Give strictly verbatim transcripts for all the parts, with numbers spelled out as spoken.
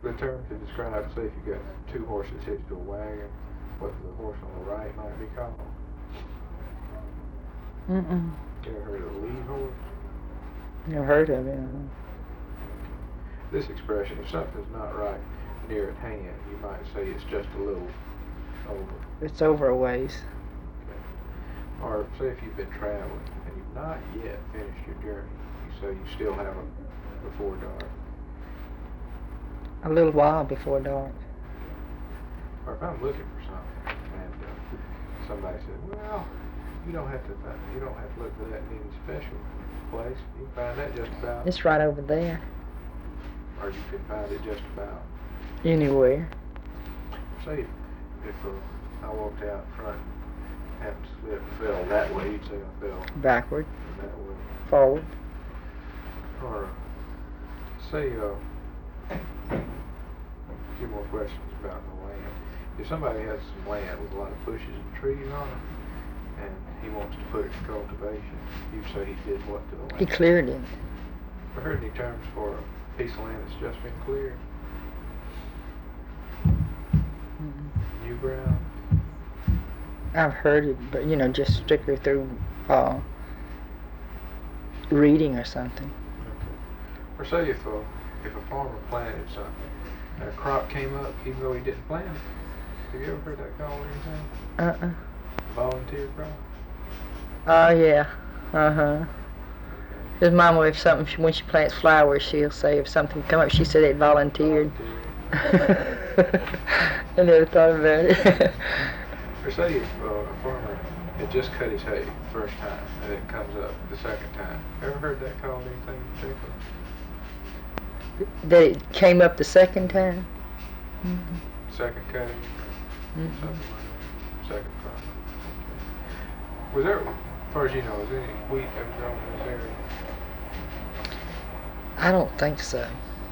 the term to describe, say if you got two horses hitched to a wagon, what the horse on the right might be called? Mm-mm. You ever heard of a lead horse? Never heard of it. This expression, if something's not right near at hand, you might say it's just a little over. It's over a ways. Okay. Or say if you've been traveling and you've not yet finished your journey, you say you still haven't before dark. A little while before dark. Or if I'm looking for something and uh, somebody said, well, you don't have to find, you don't have to look for that in any special place. You can find that just about. It's right over there. Or you can find it just about anywhere. Say if uh, I walked out front and happened to slip and fell that way, you'd say I fell backward, that way, forward. Or uh, say uh, a few more questions about the land. If somebody has some land with a lot of bushes and trees on it, and he wants to put it to cultivation, you say he did what to the land? He cleared it. Ever heard any terms for a piece of land that's just been cleared? Mm-hmm. New ground? I've heard it, but you know, just strictly through uh, reading or something. Okay. Or say if a, if a farmer planted something and a crop came up even though he didn't plant it. Have you ever heard that called anything? Uh-uh. Volunteer crop? Oh, uh, yeah. Uh-huh. His mama, if something, she, when she plants flowers, she'll say if something come up, she said it volunteered. Volunteer. I never thought about it. Or say if uh, a farmer had just cut his hay the first time and it comes up the second time. Ever heard that called anything in particular? That it came up the second time? Mm-hmm. Second cutting? Mm-hmm. Something like that? Second crop. Okay. Was there, as far as you know, was any wheat ever grown in this area? I don't think so.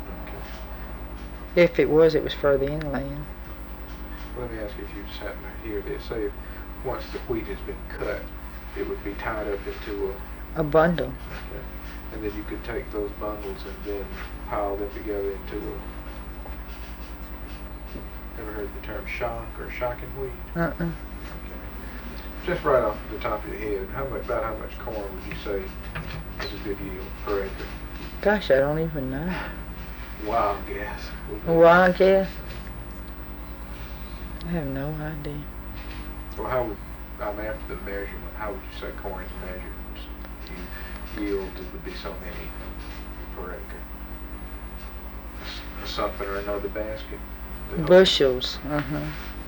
Okay. If it was, it was further inland. Let me ask you if you just happen to hear this. Say if once the wheat has been cut, it would be tied up into a... A bundle. Okay. And then you could take those bundles and then pile them together into a... Ever heard the term shock or shocking wheat? Uh-uh. Okay. Just right off the top of your head, how much, about how much corn would you say is a good yield per acre? Gosh, I don't even know. Wild guess. Wild guess? I have no idea. Well, how would, um, after the measurement, how would you say corn is measured? You yield, it would be so many per acre. S- something or another basket. Bushels, uh-huh.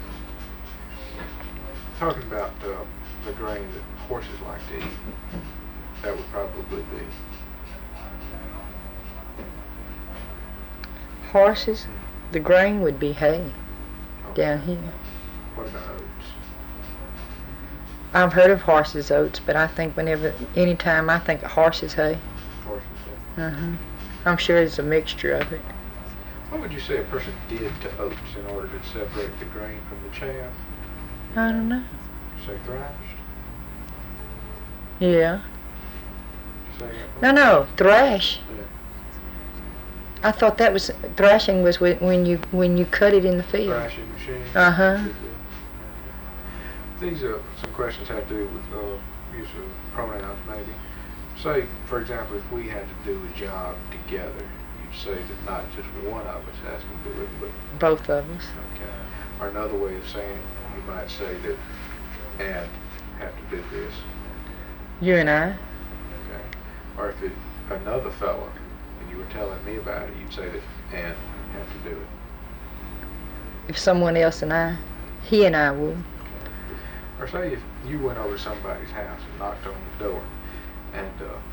Talking about uh, the grain that horses like to eat, that would probably be. Horses? The grain would be hay. Okay. Down here. What about oats? I've heard of horses' oats, but I think whenever, anytime I think of horses' hay. Horses' hay? Uh-huh. I'm sure it's a mixture of it. What would you say a person did to oats in order to separate the grain from the chaff? I don't know. Say thrashed? Yeah. Say no, no, thrash. Yeah. I thought that was, thrashing was when you when you cut it in the field. Thrashing machine? Uh-huh. These are some questions have to do with uh, use of pronouns, maybe. Say, for example, if we had to do a job together, you'd say that not just one of us has to do it, but... Both of us. Okay. Or another way of saying it, you might say that and have to do this. You and I? Okay. Or if it, another fella, and you were telling me about it, you'd say that and have to do it. If someone else and I, he and I would. Or say if you went over to somebody's house and knocked on the door, and uh,